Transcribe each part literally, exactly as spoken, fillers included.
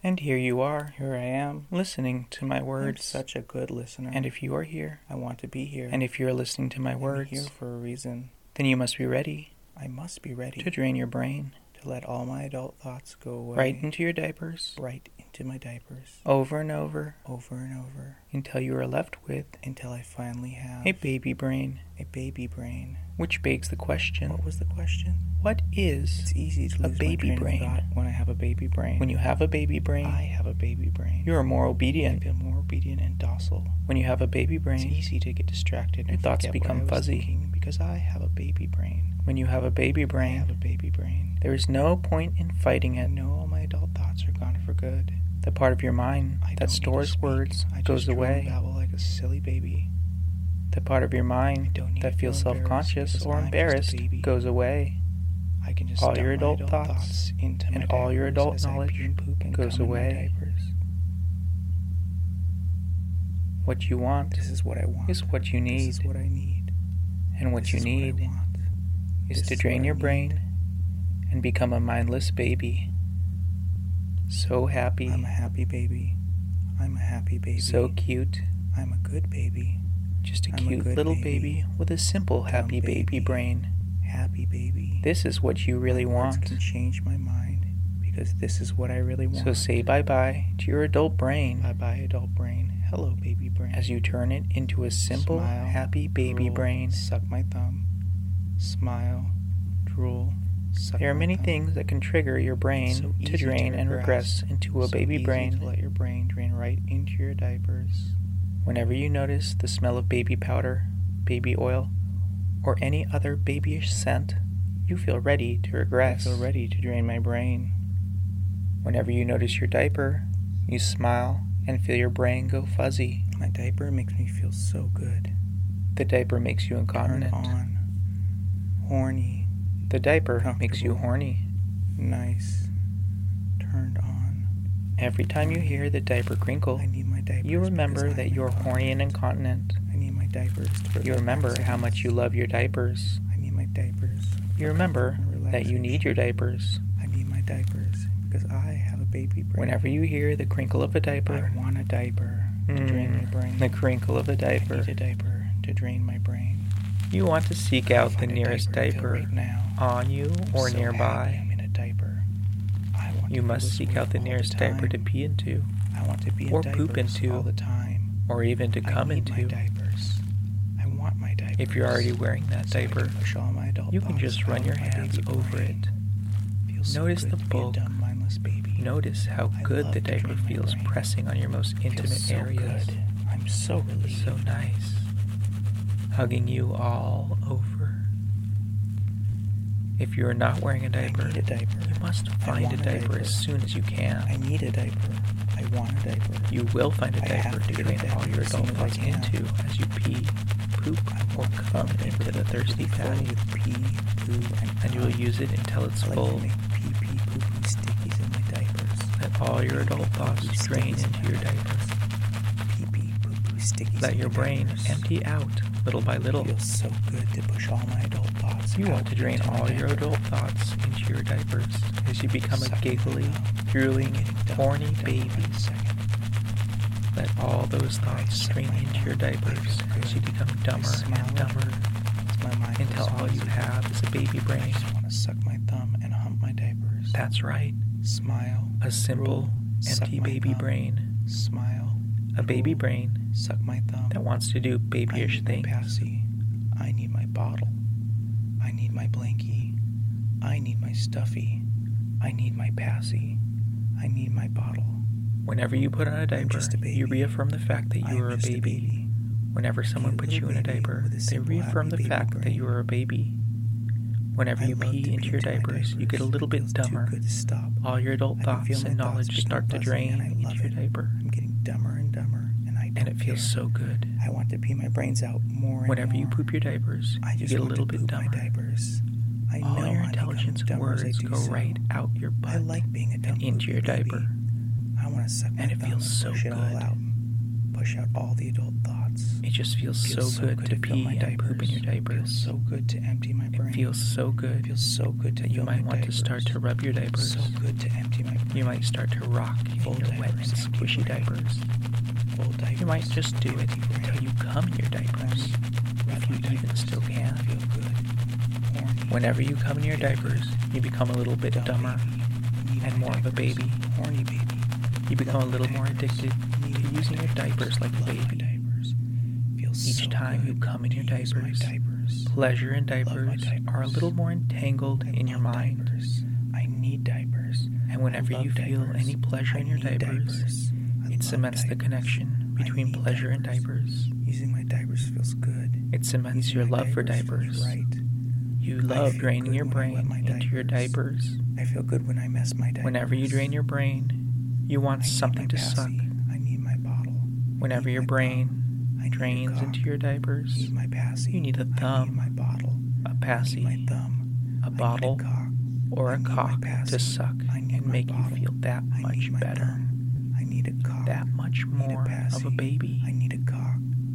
And here you are, here I am, listening to my words. I'm such a good listener. And if you are here, I want to be here. and if you are listening to my I'm words, here for a reason. then you must be ready I must be ready to drain your brain to let all my adult thoughts go away. right into your diapers, right into my diapers, over and over, over and over, until you are left with until I finally have a baby brain. a baby brain. Which begs the question, What was the question? what is It's easy to a lose baby my train of brain? thought when I have a baby brain. When you have a baby brain, I have a baby brain. you are more I obedient. feel more obedient and docile. When you have a baby It's brain, easy to get distracted your and thoughts forget become what I was fuzzy. thinking because I have a baby brain. when you have a baby I brain, have a baby brain. there is no point in fighting I it. know all my adult thoughts are gone for good. The part of your mind I that don't need to stores speak. words I goes just drool and away. babble like a silly baby. The part of your I mind don't need that to feels feel embarrassed self-conscious because or I'm just a embarrassed baby. goes away. I can just all dump your my adult adult thoughts thoughts into my and all your diapers adult as I knowledge pee and poop and goes cum in my away. diapers. What you want This is what I want. is what you This need, is what I need. and what This you is need what I want. is This to is drain what I your need. brain and become a mindless baby. So happy, I'm a happy baby. I'm a happy baby. so cute, I'm a good baby. just a I'm a cute good little baby. baby with a simple Dumb happy baby baby. brain. Happy baby. This is what you really My words want. can change my mind because this is what I really want. So say bye-bye to your adult brain Bye bye, adult brain. Hello, baby brain. as you turn it into a simple, Smile, happy baby drool, brain. Suck my thumb. Smile, drool, suck There are my many thumb. things that can trigger your brain So to easy drain to and regress. regress into a So baby easy brain. to let your brain drain right into your diapers. Whenever you notice the smell of baby powder, baby oil, or any other babyish scent, you feel ready to I regress. feel ready to drain my brain. Whenever you notice your diaper, you smile and feel your brain go fuzzy. My diaper makes me feel so good. The diaper makes you Turned incontinent. on. Horny. The diaper makes you Comfortable. horny. Nice. Turned on. Every time you hear the diaper crinkle, I need my diapers. you remember because that I'm you're horny and incontinent. I need my diapers to You prevent remember how accidents. much you love your diapers. I need my diapers. You remember for that you need your diapers. I need my diapers because I have a baby brain. Whenever you hear the crinkle of a I diaper, want a diaper to drain my mm, brain. the crinkle of a I diaper, need a diaper to drain my brain. you want to seek out the Find a nearest diaper to fill diaper right now. on you I'm or so nearby. happy I'm in a diaper. I want You to must feel this seek way out the all nearest time. diaper to pee into, I want to be in or poop diapers into, all the time. or even to come I need into. my diapers. I want my diapers. If you're already wearing that so I diaper, can push all my adult you can thoughts just run out your of my hands baby over brain. it. Feels so Notice good the to be a bulk. dumb, mindless baby. Notice how I good love the to diaper drain my feels brain. pressing on your most Feels intimate so areas. good. I'm so relieved. So nice. Hugging you all over. If you are not wearing a I diaper, need a diaper. you must I find a want a diaper diaper. as soon as you can. I need a diaper. I want a diaper. You will find a I diaper have to to get a drain diaper all your as soon adult as I thoughts can. into as you pee, poop, I or want to come find a into diaper the thirsty full patty, with pee, poo, and and you will cum. use it until it's I like full. to make pee pee poo poo stickies in my diapers. Let all your adult thoughts Poo-poo drain stickies in into my your diapers. Pee pee poo poo stickies. Let in your my brain diapers. empty out little by little. It feels so good to push all my adult thoughts. You out want to drain into my all your diaper. adult thoughts into your diapers as you become a Sucking giggly, them up. drooling, Getting dumb horny and dumb baby. by the second. Let all those thoughts suck drain my into your thumb. I diapers feel as you good. become dumber smile and dumber as my mind until goes all you fuzzy. have is a baby I brain. just want to suck my thumb and hump my diapers. That's right, Smile. a simple, drool, suck empty my baby thumb, brain. Smile. A baby drool, brain Suck my thumb. that wants to do I babyish need my things. passy. I need my bottle. I need my blankie. I need my stuffy. I need my passy. I need my bottle. Whenever you put on a diaper, just a baby. you reaffirm the fact that I you am are a just baby. a baby. Whenever someone a puts you little in a baby diaper, with a they simple, reaffirm the happy baby fact that brain. you are a baby. Whenever I you love pee to into pee your into my diapers, you get a diapers. little It bit feels dumber. Too good to stop. All your adult I can thoughts feel my and thoughts knowledge getting start to fuzzy, drain and I into love your it. diaper. I'm getting dumber and dumber, and I don't And it feels care. so good. I want to pee my brains out more and Whenever more. you poop your diapers, I you just get a want little to bit poop my dumber. diapers. I All know your I become intelligence and dumber as I words do go so. right out your butt I like being a dumb and into your poopy baby. diaper. I want to suck my And it thumb feels and so push it all good. out. push out all the adult thoughts. It just feels, Feels so good to fill pee my and poop in your diapers. diapers. Feels so good to empty my brain. It feels so good feels so good to that you fill might my want to start to diapers. rub your diapers. So good to empty my brain. You might start to rock in Full your wet and diapers, empty squishy brain. diapers. Full diapers. You might just do it empty brain. until you come in your diapers, Rub if my you even diapers. still can. Feel good. Horny. Whenever you come in your diapers, you become a little bit Dumb dumber baby. Need and my more of a diapers. baby. Horny baby. You become a Love my little more diapers. addicted Need to my using your diapers like a Love my baby. diapers. Feels Each so time you good come in to your use my diapers, diapers. Pleasure and Love my diapers are a diapers. little more entangled I in your love mind. diapers. I need diapers. And whenever I you love feel diapers. any pleasure I in your need diapers, diapers. I it love cements the diapers. connection I between need pleasure and diapers. diapers. Using my diapers feels good. It cements Using your my love for diapers feels diapers. right. You I love feel draining good your when I wet brain my into your diapers. diapers. I feel good when I mess my diapers. Whenever you drain your brain, you want I need something my to suck. passy. I need my bottle. Whenever need your my brain thumb. I need a drains cock. into your I diapers, need my passy. you need a I need thumb, my bottle. a I need my passy, thumb. a I need bottle, a cock. or I a need my cock passy. to suck I need and my make you bottle. feel that I much need my better, thumb. I need a cock. that much I need a more of a passy. baby. I need a cock.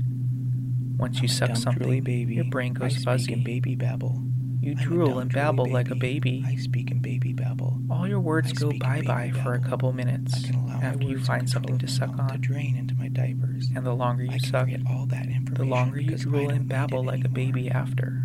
Once you I'm a suck dumb, something, drooly baby. your brain I goes speak fuzzy. in baby babble. You I'm a drool dumb, and drooly babble like a baby. I speak in baby babble. All your words I go speak in baby bye-bye for a babble. couple minutes I can allow my after you words find and something to control suck my mouth to on. drain into my diapers. And the longer you I can suck, forget all that the information longer you because I drool don't and need babble it like a anymore. baby after.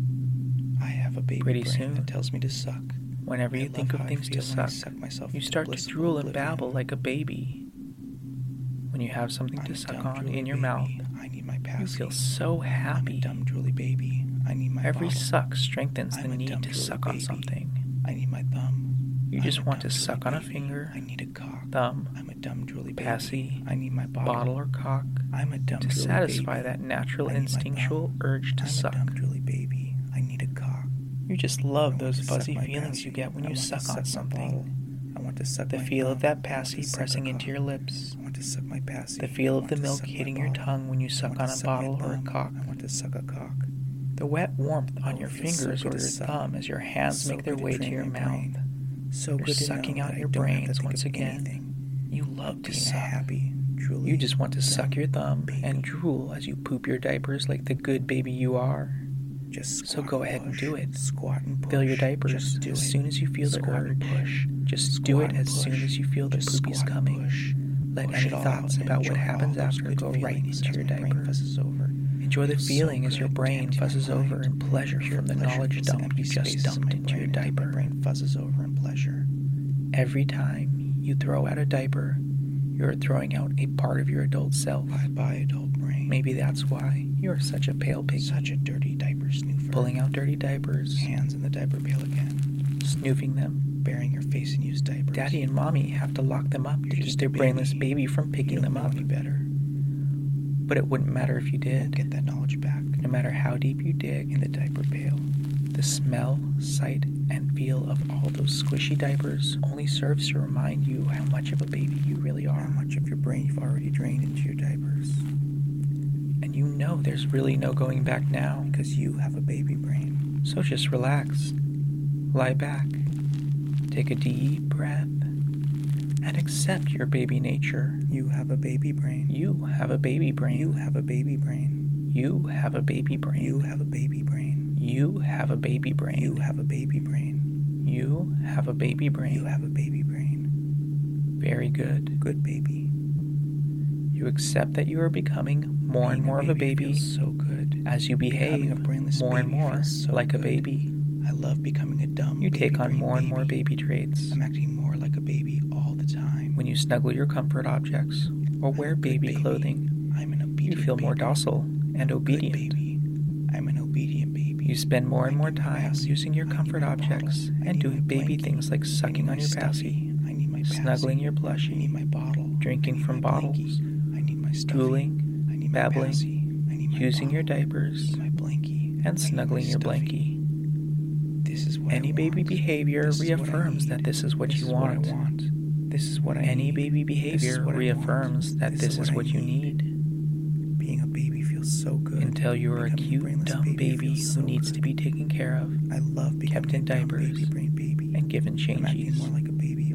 I have a baby Pretty brain soon, that tells me to suck. Whenever I you love think of how I things to feel when I suck, suck myself you into start to blissful drool and oblivion. babble like a baby. When you have something I'm to a suck dumb, on drooly in your baby. mouth, I need my you passy. feel so I'm a happy. dumb drooly baby. I need my Every bottle. suck strengthens the I'm a need dumb, to drooly suck on baby. something. I need my thumb. You I'm just a want dumb, to drooly suck on a baby. finger, I need a cock. thumb, I'm a dumb drooly baby. passy, I need my bottle. bottle, or cock I'm a dumb to drooly satisfy baby. that natural I need my instinctual thumb. urge to I'm suck. a dumb drooly baby. I need a cock. You just I love want those to suck fuzzy my feelings passy. you get when I you want to suck suck on my something. bottle. I want to suck The my feel thumb. of that I want passy to suck pressing a into cock. your lips. I want to suck my passy. The feel I of want the to milk suck my hitting your bottle. tongue when you I suck want on to a suck my bottle or a thumb. cock. I want to suck a cock. The wet warmth on Oh, your it feels so fingers good or to your suck. thumb as your hands So make their good to way to drain your my mouth. brain. So You're good to sucking know out that your I don't have to brains think once of again. anything. You love to Being a suck. happy, truly You just want to suck dumb your thumb baby. and drool as you poop your diapers like the good baby you are. Just So squat go and ahead and push. do it. Squat and push. Fill your diapers Just do as it. soon as you feel the Squat and urge. push. Just do Squat it and as soon push. as you feel the Just poop is squat and coming. push. Let Push any it all thoughts out and about what enjoy happens all those after good go right feelings into as your my brain diaper. fuzzes over. Enjoy the Feels so feeling as your good to brain empty my fuzzes over mind. in pleasure Pure from the pleasure knowledge fills the dump empty you just spaces of dumped my into your brain until diaper. My brain fuzzes over in pleasure. Every time you throw out a diaper, you're throwing out a part of your adult self. Bye-bye, adult brain. Maybe that's why you're such a pale pig, Such a dirty diaper snoofer. pulling out dirty diapers, Hands in the diaper pail again. snoofing them. Burying your face in used diapers. Daddy and Mommy have to lock them up to You're keep just their a brainless baby. baby from You picking don't them know up. any better. But it wouldn't matter if you You won't did. get that knowledge back. No matter how deep you dig In the diaper pail. the smell, sight, and feel of all those squishy diapers only serves to remind you how much of a baby you really How are. much of your brain you've already drained into your diapers. And you know there's really no going back now. Because you have a baby brain. So just relax, lie back, take a deep breath, and accept your baby nature. You have a baby brain. You have a baby brain. You have a baby brain. You have a baby brain. You have a baby brain. You have a baby brain. You have a baby brain. You have a baby brain. You have a baby brain. Very good. Good baby. You accept that you are becoming more and Being more of a baby feels so good. as you Becoming behave a brainless more and baby more feels so like a good. baby. I love becoming a dumb You baby take on brain more and more baby traits. I'm acting more like a baby all the time. When you snuggle your comfort objects or wear I'm a good baby baby. clothing, I'm an you obedient feel more baby. docile and Good obedient. baby. I'm an obedient baby. You spend more and I more need my time passy. using your I need comfort my objects bottle. I and need doing my baby blankie. things like I need sucking my on your stuffy. passy, I need my snuggling passy. your I need plushie, my bottle. drinking I need from my bottles, blankie. I need my stuffy. drooling, I need my babbling, passy. I need my using your bottle. diapers, I need my blankie. I and need snuggling my your stuffy. blankie. This is what Any I baby want. behavior This is what I reaffirms need. that this is what This you is want. What I want. This is what I Any need. baby This is behavior what I reaffirms want. that This this is is what what I you need. need. Being a baby feels so good. Until you are a Becoming cute, brainless dumb baby feels who so needs good. to be taken care of I love becoming kept in a dumb diapers, baby brain baby. and given I'm acting changes. more like a baby